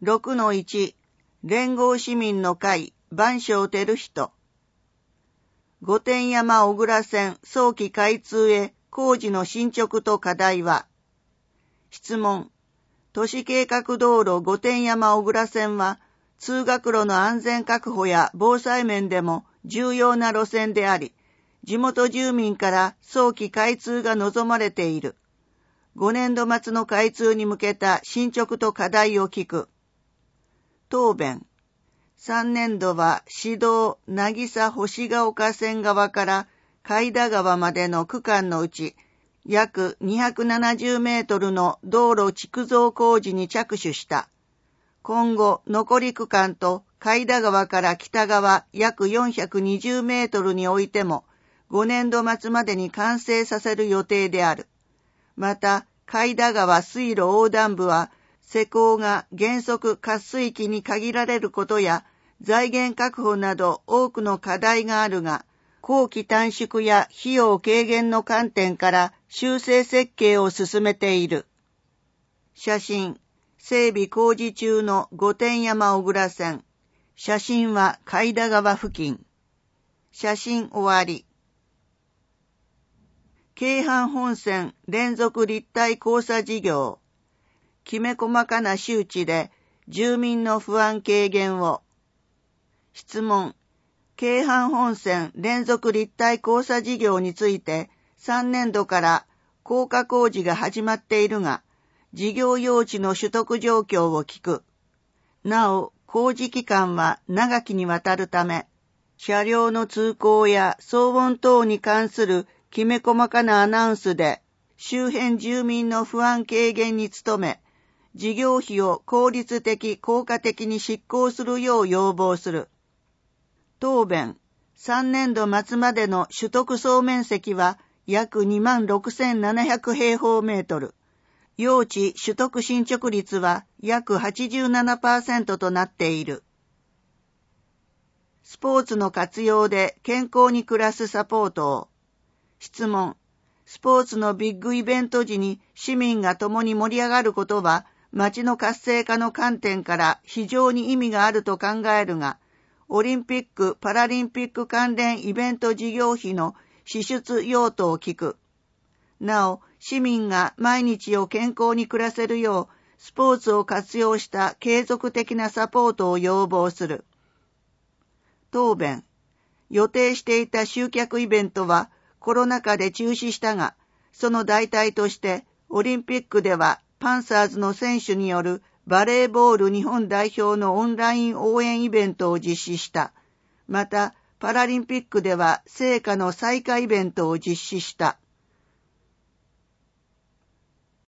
6-1 連合市民の会番匠照人。御殿山小倉線早期開通へ工事の進捗と課題は。質問。都市計画道路御殿山小倉線は通学路の安全確保や防災面でも重要な路線であり、地元住民から早期開通が望まれている。5年度末の開通に向けた進捗と課題を聞く。答弁。3年度は市道渚星ヶ丘線側から海田川までの区間のうち約270メートルの道路築造工事に着手した。今後残り区間と海田川から北側約420メートルにおいても5年度末までに完成させる予定である。また海田川水路横断部は施工が原則滑水域に限られることや財源確保など多くの課題があるが、工期短縮や費用軽減の観点から修正設計を進めている。写真、整備工事中の御殿山小倉線。写真は海田川付近。写真終わり。京阪本線連続立体交差事業。きめ細かな周知で住民の不安軽減を。質問。京阪本線連続立体交差事業について3年度から高架工事が始まっているが、事業用地の取得状況を聞く。なお、工事期間は長きにわたるため、車両の通行や騒音等に関するきめ細かなアナウンスで、周辺住民の不安軽減に努め、事業費を効率的・効果的に執行するよう要望する。答弁。3年度末までの取得総面積は約26,700平方メートル。用地取得進捗率は約 87% となっている。スポーツの活用で健康に暮らすサポートを。質問。スポーツのビッグイベント時に市民が共に盛り上がることは街の活性化の観点から非常に意味があると考えるが、オリンピック・パラリンピック関連イベント事業費の支出用途を聞く。なお、市民が毎日を健康に暮らせるよう、スポーツを活用した継続的なサポートを要望する。答弁。予定していた集客イベントはコロナ禍で中止したが、その代替としてオリンピックではパンサーズの選手によるバレーボール日本代表のオンライン応援イベントを実施した。また、パラリンピックでは聖火の採火イベントを実施した。